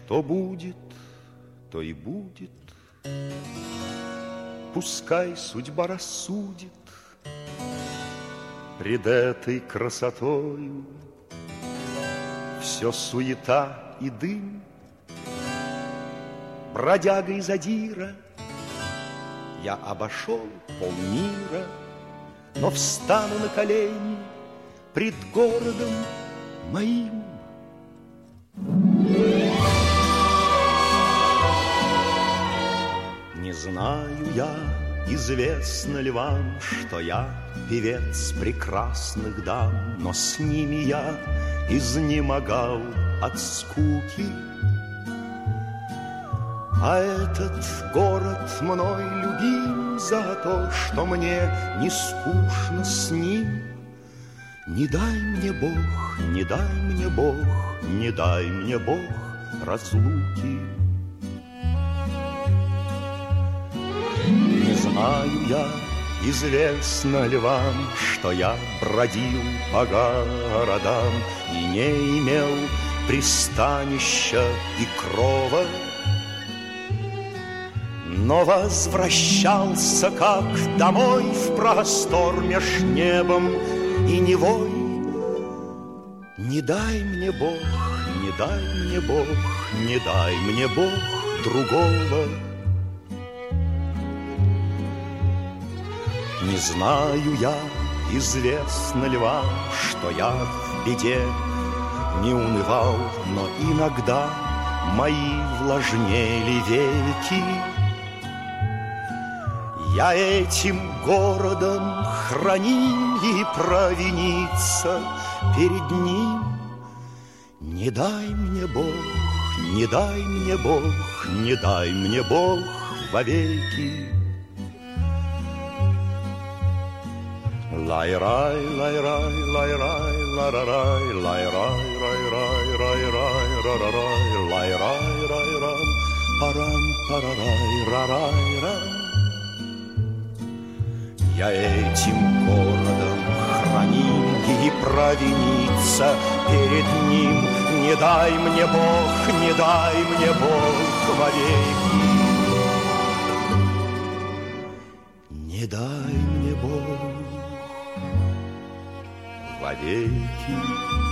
Что будет, то и будет. Пускай судьба рассудит пред этой красотою. Все суета и дым, бродяга и задира. Я обошел полмира, но встану на колени пред городом моим. Не знаю я, известно ли вам, что я певец прекрасных дам, но с ними я изнемогал от скуки. А этот город мной любим за то, что мне не скучно с ним. Не дай мне Бог, не дай мне Бог, не дай мне Бог разлуки. Не знаю я, известно ли вам, что я бродил по городам и не имел пристанища и крова, но возвращался как домой в простор меж небом и Невой. Не дай мне Бог, не дай мне Бог, не дай мне Бог другого. Не знаю я, известно ли вам, что я в беде не унывал, но иногда мои влажнели веки. Я этим городом храним и провиниться перед ним. Не дай мне Бог, не дай мне Бог, не дай мне Бог вовеки. Лай-рай, лай-рай, лай-рай, ла-ра-рай, лай-рай, рай-рай, рай-рай, ра-ра-рай, лай-рай, рай-рам, парам, парарай, рарай-рам. Я этим городом храним и провиниться перед ним. Не дай мне Бог, не дай мне Бог вовеки. Не дай мне Бог вовеки.